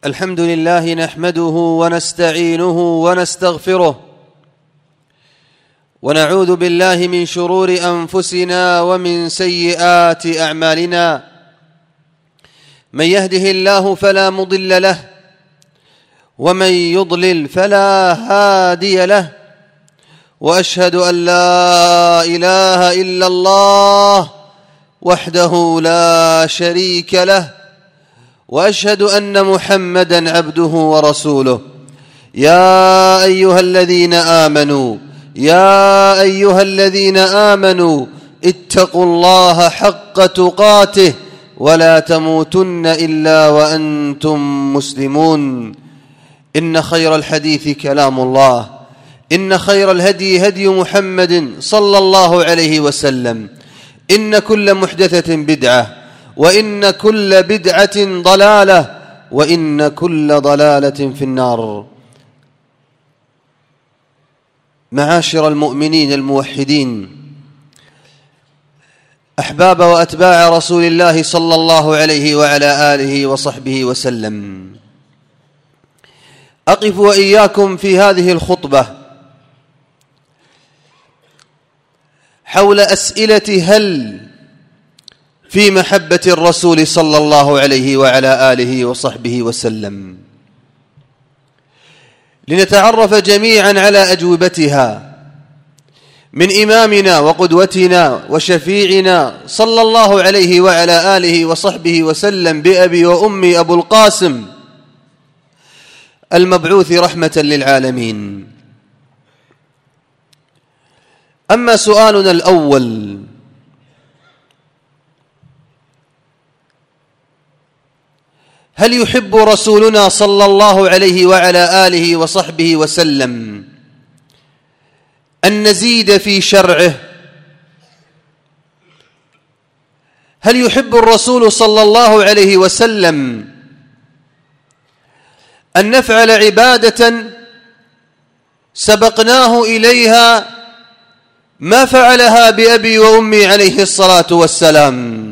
الحمد لله نحمده ونستعينه ونستغفره ونعوذ بالله من شرور أنفسنا ومن سيئات أعمالنا. من يهده الله فلا مضل له ومن يضلل فلا هادي له، وأشهد أن لا إله إلا الله وحده لا شريك له، وأشهد أن محمدًا عبده ورسوله. يا أيها الذين آمنوا اتقوا الله حق تقاته ولا تموتن إلا وأنتم مسلمون. إن خير الحديث كلام الله، إن خير الهدي هدي محمد صلى الله عليه وسلم. إن كل محدثة بدعة، وإن كل بدعة ضلالة، وإن كل ضلالة في النار. معاشر المؤمنين الموحدين، أحباب وأتباع رسول الله صلى الله عليه وعلى آله وصحبه وسلم، أقف وإياكم في هذه الخطبة حول أسئلة هل في محبة الرسول صلى الله عليه وعلى آله وصحبه وسلم، لنتعرف جميعا على أجوبتها من إمامنا وقدوتنا وشفيعنا صلى الله عليه وعلى آله وصحبه وسلم، بأبي وأمي أبو القاسم المبعوث رحمة للعالمين. أما سؤالنا الأول: هل يحب رسولنا صلى الله عليه وعلى آله وصحبه وسلم أن نزيد في شرعه؟ هل يحب الرسول صلى الله عليه وسلم أن نفعل عبادة سبقناه إليها ما فعلها بأبي وأمي عليه الصلاة والسلام؟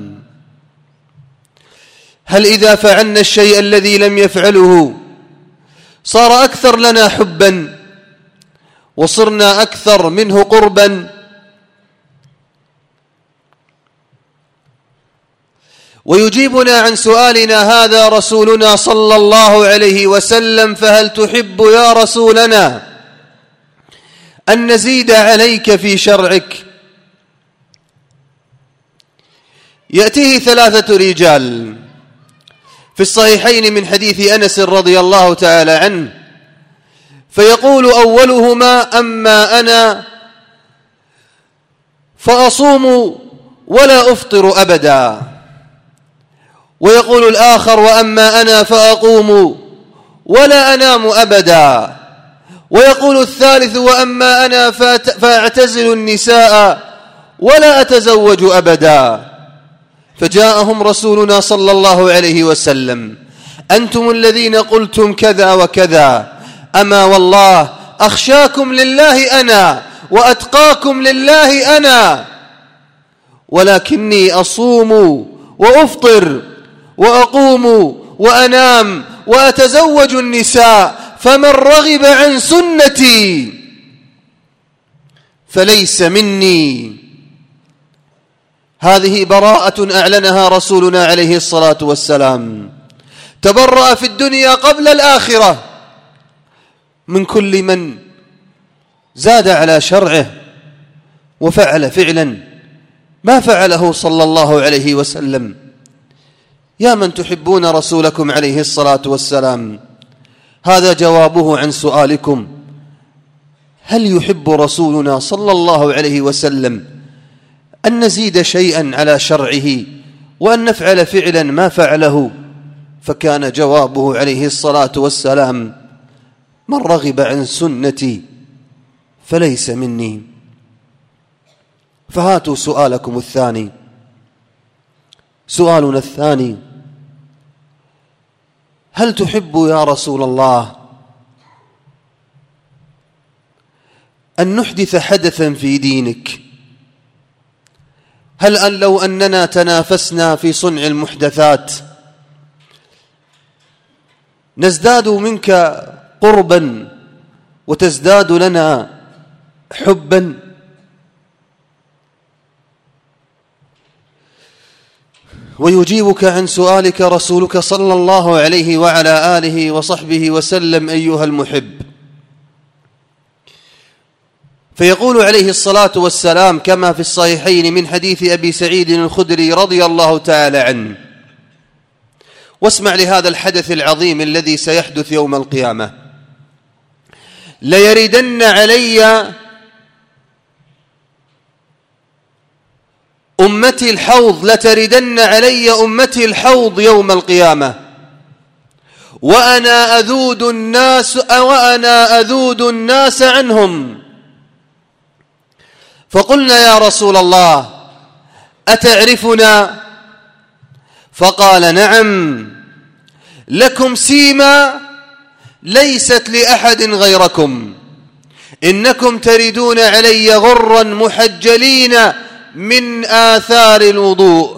هل إذا فعلنا الشيء الذي لم يفعله صار أكثر لنا حبا وصرنا أكثر منه قربا؟ ويجيبنا عن سؤالنا هذا رسولنا صلى الله عليه وسلم: فهل تحب يا رسولنا أن نزيد عليك في شرعك؟ يأتيه ثلاثة رجال في الصحيحين من حديث أنس رضي الله تعالى عنه، فيقول أولهما: أما أنا فأصوم ولا أفطر أبدا. ويقول الآخر: وأما أنا فأقوم ولا أنام أبدا. ويقول الثالث: وأما أنا فأعتزل النساء ولا أتزوج أبدا. فجاءهم رسولنا صلى الله عليه وسلم: أنتم الذين قلتم كذا وكذا، أما والله أخشاكم لله أنا وأتقاكم لله أنا، ولكني أصوم وأفطر وأقوم وأنام وأتزوج النساء، فمن رغب عن سنتي فليس مني. هذه براءة أعلنها رسولنا عليه الصلاة والسلام، تبرأ في الدنيا قبل الآخرة من كل من زاد على شرعه وفعل فعلا ما فعله صلى الله عليه وسلم. يا من تحبون رسولكم عليه الصلاة والسلام، هذا جوابه عن سؤالكم: هل يحب رسولنا صلى الله عليه وسلم أن نزيد شيئا على شرعه وأن نفعل فعلا ما فعله؟ فكان جوابه عليه الصلاة والسلام: من رغب عن سنتي فليس مني. فهاتوا سؤالكم الثاني. سؤالنا الثاني: هل تحب يا رسول الله أن نحدث حدثا في دينك؟ هل أن لو أننا تنافسنا في صنع المحدثات نزداد منك قربا وتزداد لنا حبا. ويجيبك عن سؤالك رسولك صلى الله عليه وعلى آله وصحبه وسلم أيها المحب، فيقول عليه الصلاة والسلام كما في الصحيحين من حديث أبي سعيد الخدري رضي الله تعالى عنه، واسمع لهذا الحدث العظيم الذي سيحدث يوم القيامة: ليردن علي أمتي الحوض، لتردن علي أمتي الحوض يوم القيامة وأنا أذود الناس عنهم. فقلنا يا رسول الله أتعرفنا؟ فقال نعم، لكم سيما ليست لأحد غيركم، إنكم تردون علي غرا محجلين من آثار الوضوء،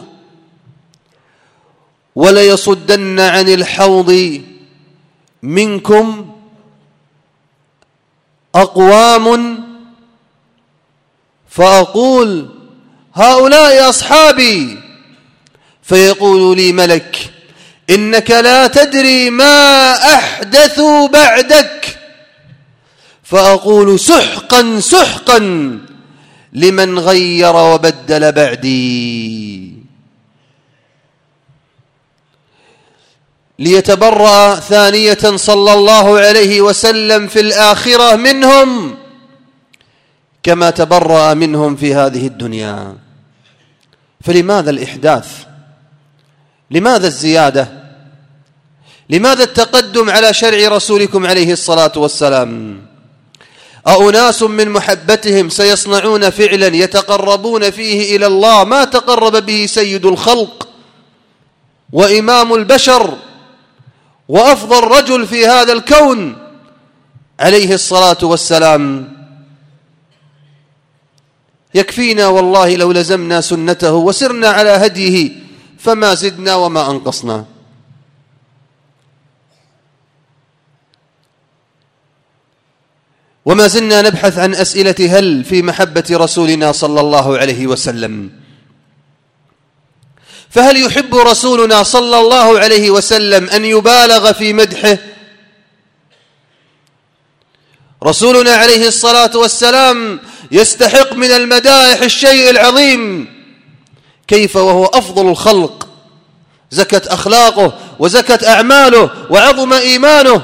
وليصدن عن الحوض منكم أقوام فأقول هؤلاء أصحابي، فيقول لي ملك إنك لا تدري ما أحدثوا بعدك، فأقول سحقا سحقا لمن غير وبدل بعدي. ليتبرأ ثانية صلى الله عليه وسلم في الآخرة منهم كما تبرأ منهم في هذه الدنيا. فلماذا الإحداث؟ لماذا الزيادة؟ لماذا التقدم على شرع رسولكم عليه الصلاة والسلام؟ أأناس من محبتهم سيصنعون فعلا يتقربون فيه إلى الله ما تقرب به سيد الخلق وإمام البشر وأفضل رجل في هذا الكون عليه الصلاة والسلام؟ يكفينا والله لو لزمنا سنته وسرنا على هديه فما زدنا وما أنقصنا. وما زلنا نبحث عن أسئلة هل في محبة رسولنا صلى الله عليه وسلم. فهل يحب رسولنا صلى الله عليه وسلم أن يبالغ في مدحه؟ رسولنا عليه الصلاة والسلام يستحق من المدائح الشيء العظيم، كيف وهو أفضل الخلق، زكت أخلاقه وزكت أعماله وعظم إيمانه.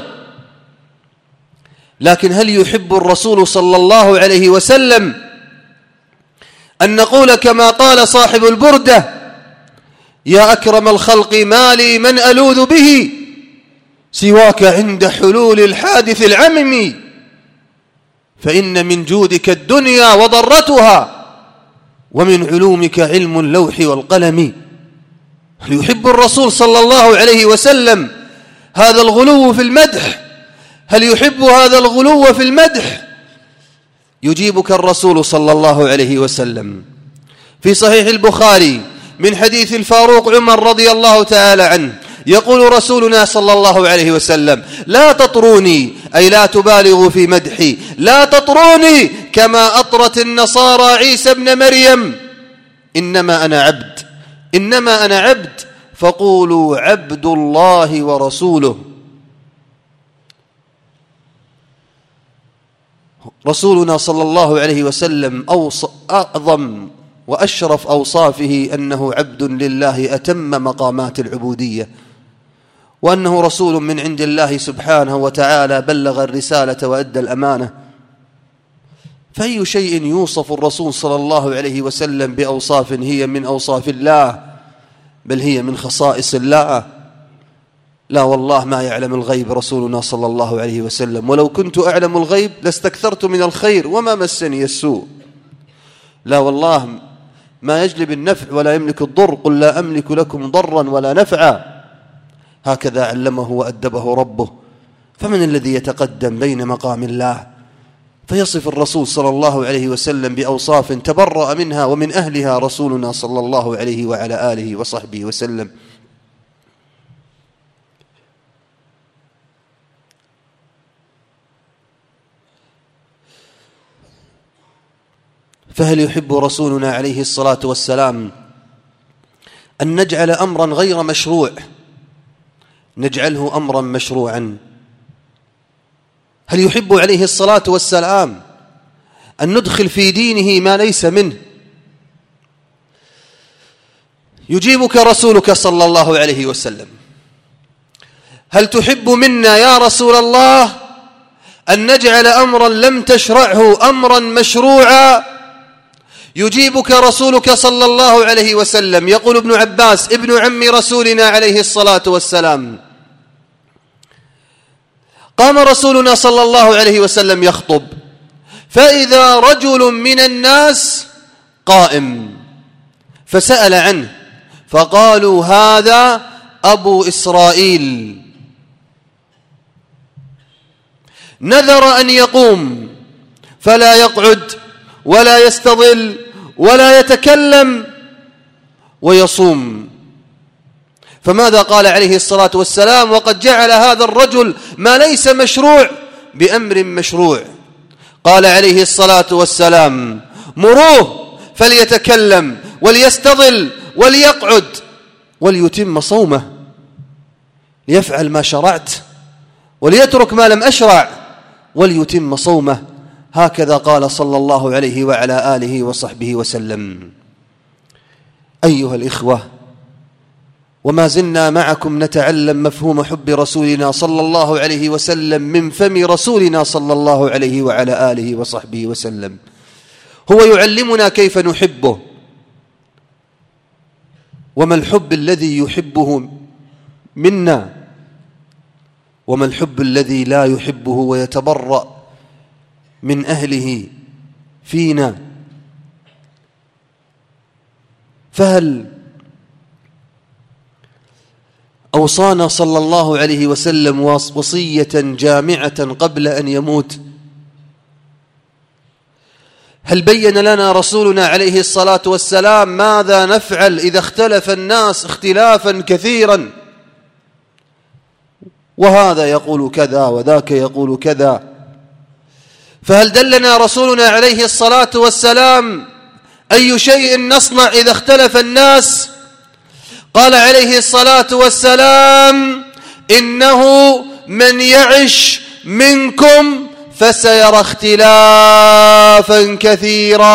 لكن هل يحب الرسول صلى الله عليه وسلم أن نقول كما قال صاحب البردة: يا أكرم الخلق ما لي من ألوذ به سواك عند حلول الحادث العمم، فإن من جودك الدنيا وضرتها ومن علومك علم اللوح والقلم. هل يحب الرسول صلى الله عليه وسلم هذا الغلو في المدح؟ هل يحب هذا الغلو في المدح؟ يجيبك الرسول صلى الله عليه وسلم في صحيح البخاري من حديث الفاروق عمر رضي الله تعالى عنه، يقول رسولنا صلى الله عليه وسلم: لا تطروني، أي لا تبالغوا في مدحي، لا تطروني كما أطرت النصارى عيسى ابن مريم، إنما أنا عبد فقولوا عبد الله ورسوله. رسولنا صلى الله عليه وسلم أعظم وأشرف أوصافه أنه عبد لله أتم مقامات العبودية، وأنه رسول من عند الله سبحانه وتعالى بلغ الرسالة وأدى الأمانة. فأي شيء يوصف الرسول صلى الله عليه وسلم بأوصاف هي من أوصاف الله بل هي من خصائص الله؟ لا والله ما يعلم الغيب رسولنا صلى الله عليه وسلم، ولو كنت أعلم الغيب لاستكثرت من الخير وما مسني السوء. لا والله ما يجلب النفع ولا يملك الضر، قل لا أملك لكم ضرا ولا نفعا، هكذا علمه وأدبه ربه. فمن الذي يتقدم بين مقام الله فيصف الرسول صلى الله عليه وسلم بأوصاف تبرأ منها ومن أهلها رسولنا صلى الله عليه وعلى آله وصحبه وسلم؟ فهل يحب رسولنا عليه الصلاة والسلام أن نجعل أمرا غير مشروع نجعله أمرا مشروعا؟ هل يحب عليه الصلاة والسلام أن ندخل في دينه ما ليس منه؟ يجيبك رسولك صلى الله عليه وسلم: هل تحب منا يا رسول الله أن نجعل أمرا لم تشرعه أمرا مشروعا؟ يجيبك رسولك صلى الله عليه وسلم. يقول ابن عباس ابن عم رسولنا عليه الصلاة والسلام: قام رسولنا صلى الله عليه وسلم يخطب، فإذا رجل من الناس قائم، فسأل عنه فقالوا: هذا أبو إسرائيل، نذر أن يقوم فلا يقعد ولا يستظل ولا يتكلم ويصوم. فماذا قال عليه الصلاة والسلام وقد جعل هذا الرجل ما ليس مشروع بأمر مشروع؟ قال عليه الصلاة والسلام: مروه فليتكلم وليستظل وليقعد وليتم صومه، ليفعل ما شرعت وليترك ما لم أشرع وليتم صومه. هكذا قال صلى الله عليه وعلى آله وصحبه وسلم. أيها الإخوة، وما زلنا معكم نتعلم مفهوم حب رسولنا صلى الله عليه وسلم من فم رسولنا صلى الله عليه وعلى آله وصحبه وسلم. هو يعلمنا كيف نحبه، وما الحب الذي يحبه منا، وما الحب الذي لا يحبه ويتبرأ من أهله فينا. فهل أوصانا صلى الله عليه وسلم وصية جامعة قبل أن يموت؟ هل بين لنا رسولنا عليه الصلاة والسلام ماذا نفعل إذا اختلف الناس اختلافا كثيرا، وهذا يقول كذا وذاك يقول كذا؟ فهل دلنا رسولنا عليه الصلاة والسلام أي شيء نصنع إذا اختلف الناس؟ قال عليه الصلاة والسلام: إنه من يعش منكم فسيرى اختلافا كثيرا.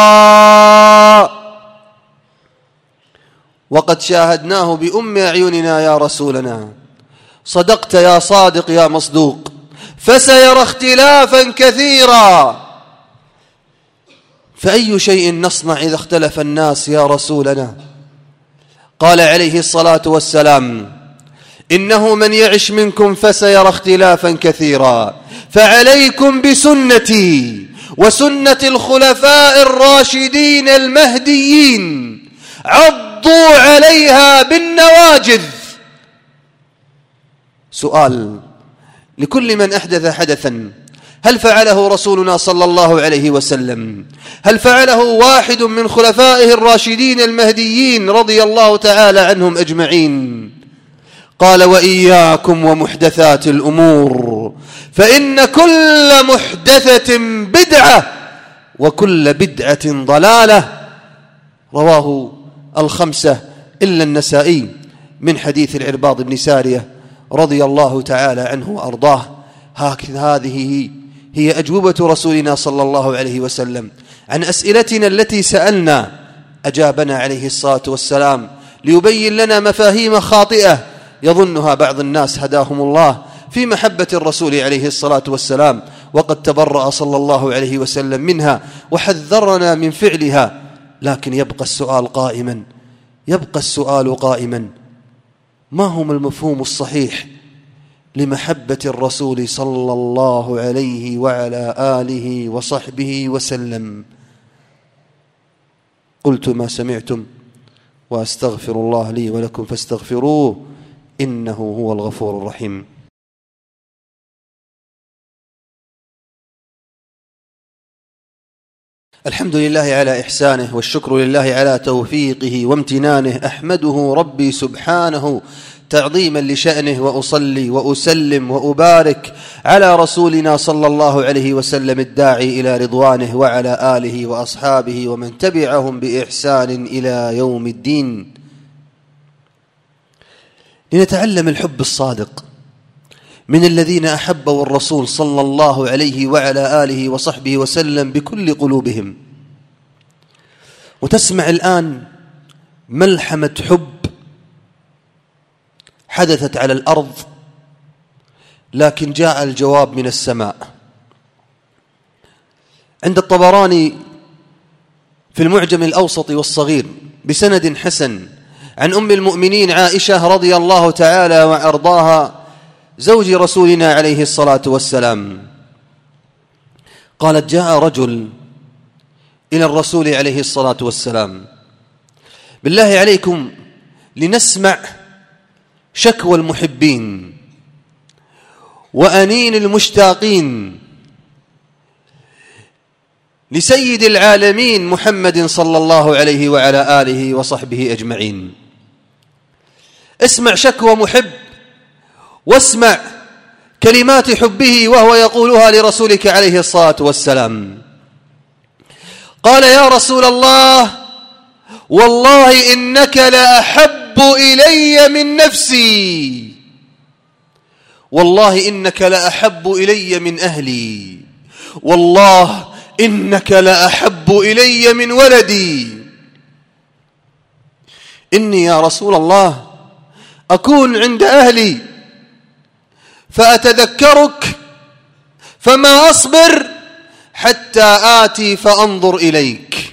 وقد شاهدناه بأم أعيننا يا رسولنا. صدقت يا صادق يا مصدوق، فسيرى اختلافا كثيرا. فأي شيء نصنع إذا اختلف الناس يا رسولنا؟ قال عليه الصلاة والسلام: إنه من يعش منكم فسيرى اختلافا كثيرا، فعليكم بسنتي وسنة الخلفاء الراشدين المهديين، عضوا عليها بالنواجذ. سؤال لكل من أحدث حدثا: هل فعله رسولنا صلى الله عليه وسلم؟ هل فعله واحد من خلفائه الراشدين المهديين رضي الله تعالى عنهم أجمعين؟ قال: وإياكم ومحدثات الأمور، فإن كل محدثة بدعة وكل بدعة ضلالة. رواه الخمسة إلا النسائي من حديث العرباض بن سارية رضي الله تعالى عنه وأرضاه. هذه هي أجوبة رسولنا صلى الله عليه وسلم عن أسئلتنا التي سألنا. أجابنا عليه الصلاة والسلام ليبين لنا مفاهيم خاطئة يظنها بعض الناس هداهم الله في محبة الرسول عليه الصلاة والسلام، وقد تبرأ صلى الله عليه وسلم منها وحذرنا من فعلها. لكن يبقى السؤال قائما: ما هو المفهوم الصحيح لمحبة الرسول صلى الله عليه وعلى آله وصحبه وسلم؟ قلت ما سمعتم وأستغفر الله لي ولكم فاستغفروه إنه هو الغفور الرحيم. الحمد لله على إحسانه، والشكر لله على توفيقه وامتنانه. أحمده ربي سبحانه تعظيما لشأنه، وأصلي وأسلم وأبارك على رسولنا صلى الله عليه وسلم الداعي إلى رضوانه، وعلى آله وأصحابه ومن تبعهم بإحسان إلى يوم الدين، لنتعلم الحب الصادق من الذين أحبوا الرسول صلى الله عليه وعلى آله وصحبه وسلم بكل قلوبهم. وتسمع الآن ملحمة حب حدثت على الأرض، لكن جاء الجواب من السماء. عند الطبراني في المعجم الأوسط والصغير بسند حسن عن أم المؤمنين عائشة رضي الله تعالى وأرضاها زوج رسولنا عليه الصلاة والسلام، قالت: جاء رجل إلى الرسول عليه الصلاة والسلام: بالله عليكم لنسمع شكوى المحبين وأنين المشتاقين لسيد العالمين محمد صلى الله عليه وعلى آله وصحبه أجمعين. اسمع شكوى محب، واسمع كلمات حبه وهو يقولها لرسولك عليه الصلاة والسلام. قال: يا رسول الله، والله إنك لأحب إلي من نفسي، والله إنك لأحب إلي من أهلي، والله إنك لأحب إلي من ولدي. إني يا رسول الله أكون عند أهلي فأتذكرك فما أصبر حتى آتي فأنظر إليك.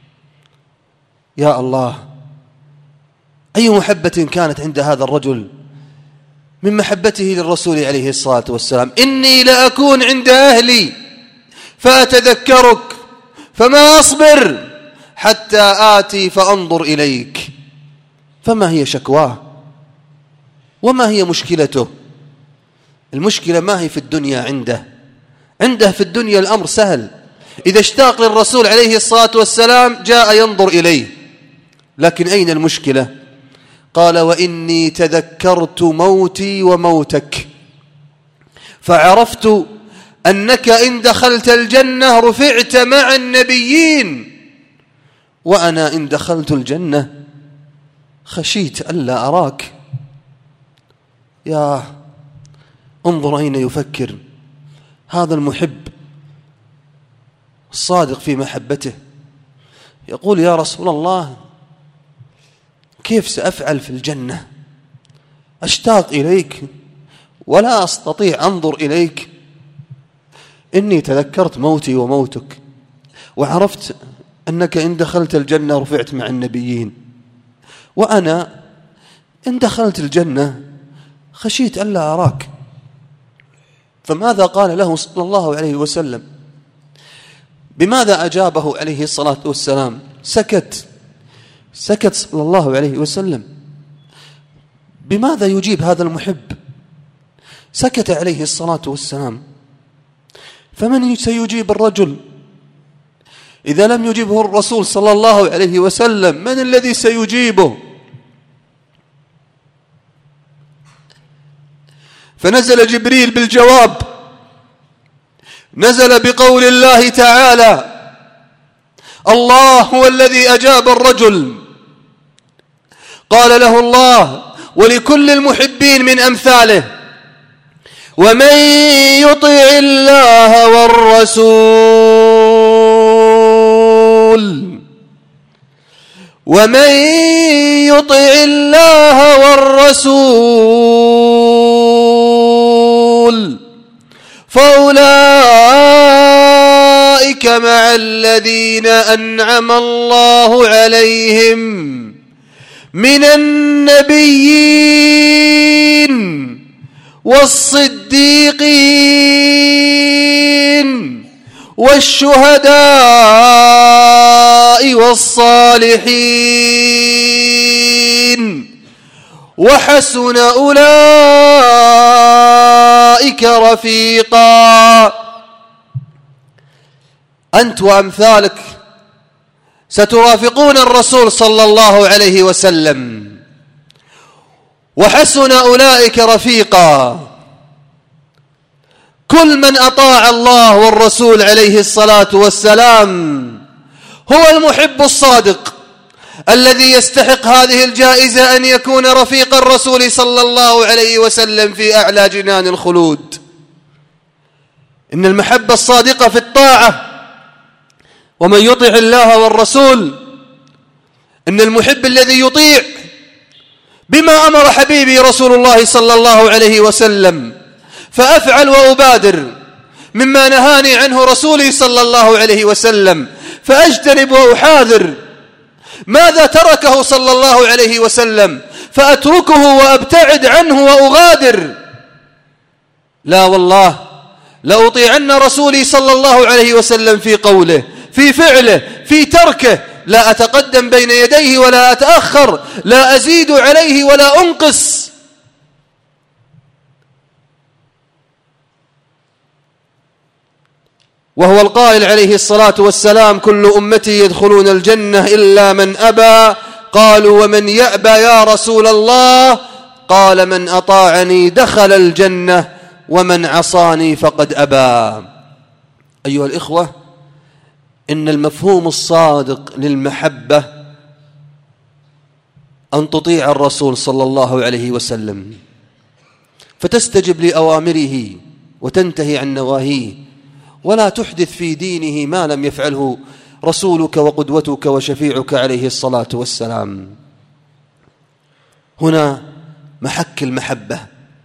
يا الله، أي محبة كانت عند هذا الرجل من محبته للرسول عليه الصلاة والسلام. إني لأكون عند أهلي فأتذكرك فما أصبر حتى آتي فأنظر إليك. فما هي شكواه؟ وما هي مشكلته؟ المشكلة ما هي في الدنيا، عنده في الدنيا الأمر سهل، إذا اشتاق للرسول عليه الصلاة والسلام جاء ينظر إليه. لكن أين المشكلة؟ قال: وإني تذكرت موتي وموتك فعرفت أنك إن دخلت الجنة رفعت مع النبيين، وأنا إن دخلت الجنة خشيت ألا أراك. يا انظر أين يفكر هذا المحب الصادق في محبته. يقول: يا رسول الله، كيف سأفعل في الجنة؟ أشتاق إليك ولا أستطيع أنظر إليك. إني تذكرت موتي وموتك وعرفت أنك إن دخلت الجنة رفعت مع النبيين، وأنا إن دخلت الجنة خشيت ألا أراك. فماذا قال له صلى الله عليه وسلم؟ بماذا أجابه عليه الصلاة والسلام؟ سكت صلى الله عليه وسلم. بماذا يجيب هذا المحب؟ سكت عليه الصلاة والسلام. فمن سيجيب الرجل إذا لم يجيبه الرسول صلى الله عليه وسلم؟ من الذي سيجيبه؟ فنزل جبريل بالجواب، نزل بقول الله تعالى: الله هو الذي أجاب الرجل. قال له الله: ولكل المحبين من أمثاله: ومن يطع الله والرسول، ومن يطع الله والرسول فأولئك مع الذين أنعم الله عليهم من النبيين والصديقين والشهداء والصالحين وحسن أولئك رفيقا. أنت وأمثالك سترافقون الرسول صلى الله عليه وسلم، وحسن أولئك رفيقا. كل من أطاع الله والرسول عليه الصلاة والسلام هو المحب الصادق الذي يستحق هذه الجائزة، أن يكون رفيق الرسول صلى الله عليه وسلم في أعلى جنان الخلود. إن المحبة الصادقة في الطاعة، ومن يطع الله والرسول، إن المحب الذي يطيع بما أمر حبيبي رسول الله صلى الله عليه وسلم، فأفعل وأبادر مما نهاني عنه رسولي صلى الله عليه وسلم، فأجتنب وأحاذر ماذا تركه صلى الله عليه وسلم، فأتركه وأبتعد عنه وأغادر. لا والله، لأطيعن رسولي صلى الله عليه وسلم في قوله، في فعله، في تركه، لا أتقدم بين يديه ولا أتأخر، لا أزيد عليه ولا أنقص. وهو القائل عليه الصلاة والسلام: كل أمتي يدخلون الجنة إلا من أبى. قالوا: ومن يأبى يا رسول الله؟ قال: من أطاعني دخل الجنة ومن عصاني فقد أبى. أيها الإخوة، إن المفهوم الصادق للمحبة أن تطيع الرسول صلى الله عليه وسلم، فتستجب لأوامره وتنتهي عن نواهيه، ولا تحدث في دينه ما لم يفعله رسولك وقدوتك وشفيعك عليه الصلاة والسلام. هنا محك المحبة.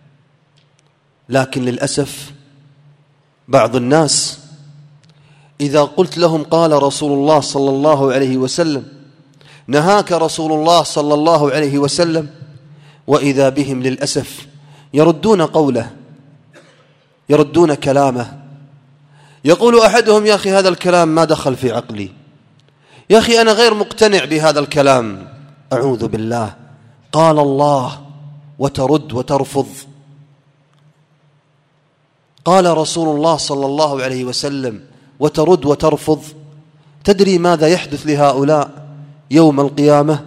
لكن للأسف بعض الناس إذا قلت لهم قال رسول الله صلى الله عليه وسلم، نهاك رسول الله صلى الله عليه وسلم، وإذا بهم للأسف يردون قوله، يردون كلامه. يقول أحدهم: يا أخي هذا الكلام ما دخل في عقلي، يا أخي أنا غير مقتنع بهذا الكلام. أعوذ بالله، قال الله وترد وترفض، قال رسول الله صلى الله عليه وسلم وترد وترفض. تدري ماذا يحدث لهؤلاء يوم القيامة؟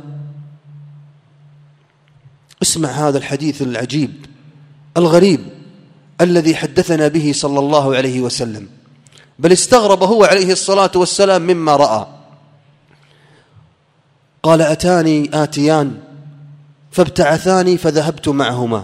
اسمع هذا الحديث العجيب الغريب الذي حدثنا به صلى الله عليه وسلم، بل استغرب هو عليه الصلاة والسلام مما رأى. قال: أتاني آتيان فابتعثاني فذهبت معهما،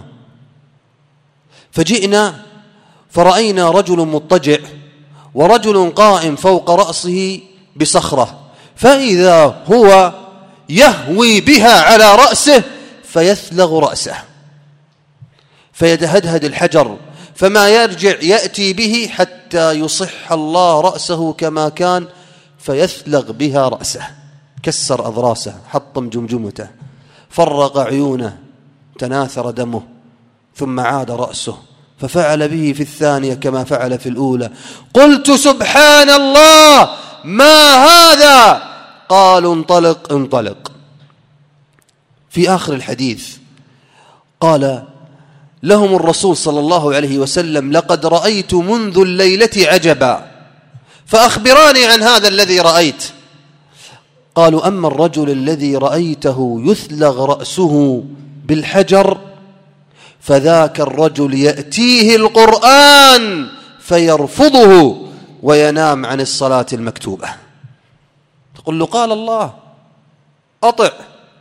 فجئنا فرأينا رجل مضطجع ورجل قائم فوق رأسه بصخرة، فإذا هو يهوي بها على رأسه فيثلغ رأسه، فيتهدهد الحجر، فما يرجع يأتي به حتى يصح الله رأسه كما كان، فيثلغ بها رأسه، كسر أضراسه، حطم جمجمته، فرق عيونه، تناثر دمه، ثم عاد رأسه، ففعل به في الثانية كما فعل في الأولى. قلت: سبحان الله، ما هذا؟ قالوا: انطلق انطلق. في آخر الحديث قال لهم الرسول صلى الله عليه وسلم: لقد رأيت منذ الليلة عجبا، فأخبراني عن هذا الذي رأيت. قالوا: أما الرجل الذي رأيته يثلغ رأسه بالحجر فذاك الرجل يأتيه القرآن فيرفضه وينام عن الصلاة المكتوبة. تقول له: قال الله أطع،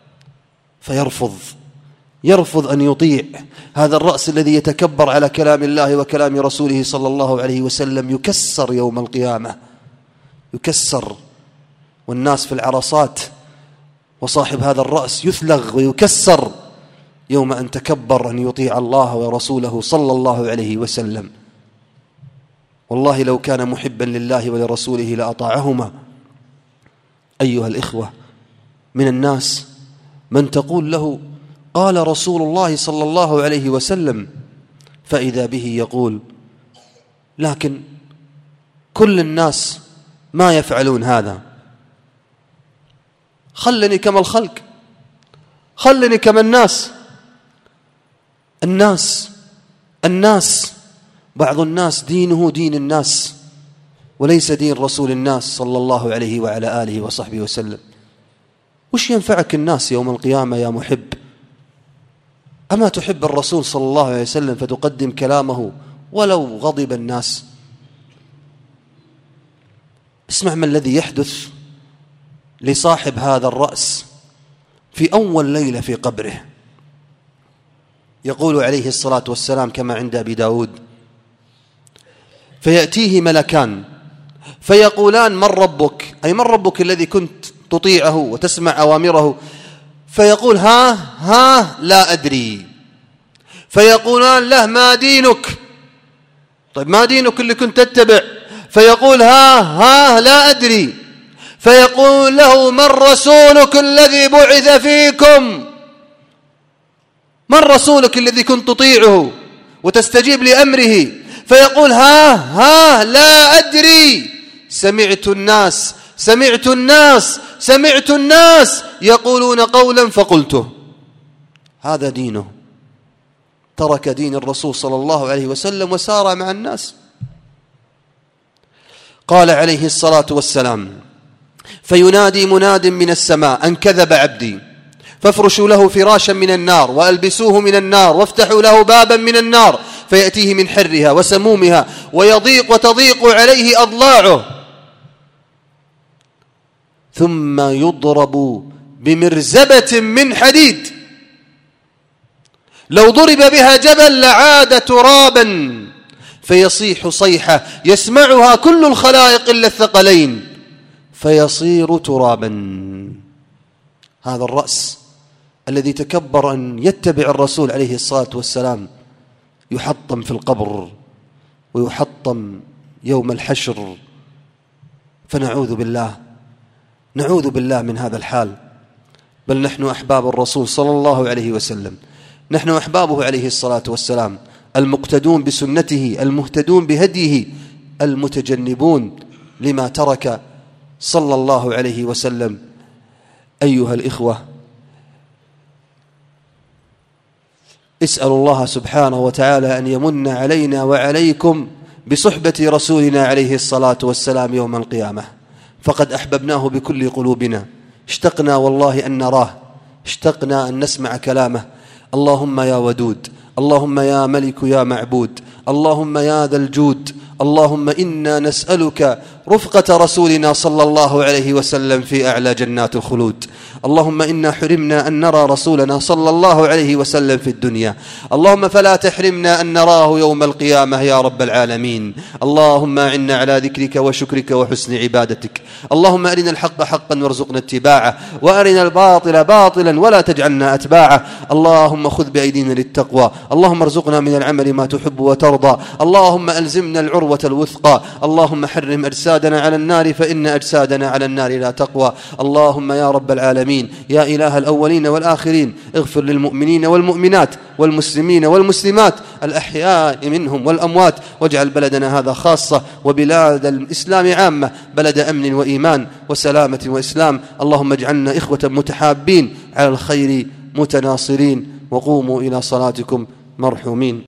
يرفض أن يطيع. هذا الرأس الذي يتكبر على كلام الله وكلام رسوله صلى الله عليه وسلم يكسر يوم القيامة، يكسر، والناس في العرصات، وصاحب هذا الرأس يثلغ ويكسر يوم أن تكبر أن يطيع الله ورسوله صلى الله عليه وسلم. والله لو كان محبا لله ولرسوله لأطاعهما. أيها الإخوة، من الناس من تقول له قال رسول الله صلى الله عليه وسلم، فإذا به يقول: لكن كل الناس ما يفعلون هذا، خلني كما الخلق، خلني كما الناس. بعض الناس دينه دين الناس وليس دين رسول الناس صلى الله عليه وعلى آله وصحبه وسلم. وش ينفعك الناس يوم القيامة يا محب؟ أما تحب الرسول صلى الله عليه وسلم فتقدم كلامه ولو غضب الناس؟ اسمع ما الذي يحدث لصاحب هذا الرأس في أول ليلة في قبره. يقول عليه الصلاة والسلام كما عند أبي داود: فيأتيه ملكان فيقولان: من ربك؟ أي من ربك الذي كنت تطيعه وتسمع أوامره؟ فيقول: ها لا أدري. فيقولان له: ما دينك؟ طيب ما دينك اللي كنت تتبع؟ فيقول: ها لا أدري. فيقول له: من رسولك الذي بعث فيكم؟ من رسولك الذي كنت تطيعه وتستجيب لأمره؟ فيقول: ها لا أدري. سمعت الناس يقولون قولا فقلته. هذا دينه، ترك دين الرسول صلى الله عليه وسلم وسار مع الناس. قال عليه الصلاة والسلام: فينادي مناد من السماء أن كذب عبدي، فافرشوا له فراشا من النار وألبسوه من النار وافتحوا له بابا من النار، فيأتيه من حرها وسمومها وتضيق عليه أضلاعه، ثم يضرب بمرزبة من حديد لو ضرب بها جبل لعاد ترابا، فيصيح صيحة يسمعها كل الخلائق إلا الثقلين فيصير ترابا. هذا الرأس الذي تكبر أن يتبع الرسول عليه الصلاة والسلام يحطم في القبر ويحطم يوم الحشر. فنعوذ بالله من هذا الحال. بل نحن أحباب الرسول صلى الله عليه وسلم، نحن أحبابه عليه الصلاة والسلام، المقتدون بسنته، المهتدون بهديه، المتجنبون لما ترك صلى الله عليه وسلم. أيها الإخوة، اسأل الله سبحانه وتعالى أن يمن علينا وعليكم بصحبة رسولنا عليه الصلاة والسلام يوم القيامة، فقد أحببناه بكل قلوبنا، اشتقنا والله أن نراه، اشتقنا أن نسمع كلامه. اللهم يا ودود، اللهم يا ملك يا معبود، اللهم يا ذا الجود، اللهم إنا نسألك رفقة رسولنا صلى الله عليه وسلم في أعلى جنات الخلود. اللهم إنا حرمنا أن نرى رسولنا صلى الله عليه وسلم في الدنيا، اللهم فلا تحرمنا أن نراه يوم القيامة يا رب العالمين. اللهم أعنا على ذكرك وشكرك وحسن عبادتك. اللهم أرنا الحق حقا وارزقنا اتباعه، وأرنا الباطل باطلا ولا تجعلنا أتباعه. اللهم خذ بأيدينا للتقوى، اللهم ارزقنا من العمل ما تحب وترضى، اللهم ألزمنا العروة الوثقى. اللهم حرم أجسادنا على النار فإن أجسادنا على النار لا تقوى. اللهم يا رب العالمين، يا إله الأولين والآخرين، اغفر للمؤمنين والمؤمنات والمسلمين والمسلمات الأحياء منهم والأموات، واجعل بلدنا هذا خاصة وبلاد الإسلام عامة بلد أمن وإيمان وسلامة وإسلام. اللهم اجعلنا إخوة متحابين على الخير متناصرين. وقوموا إلى صلاتكم مرحومين.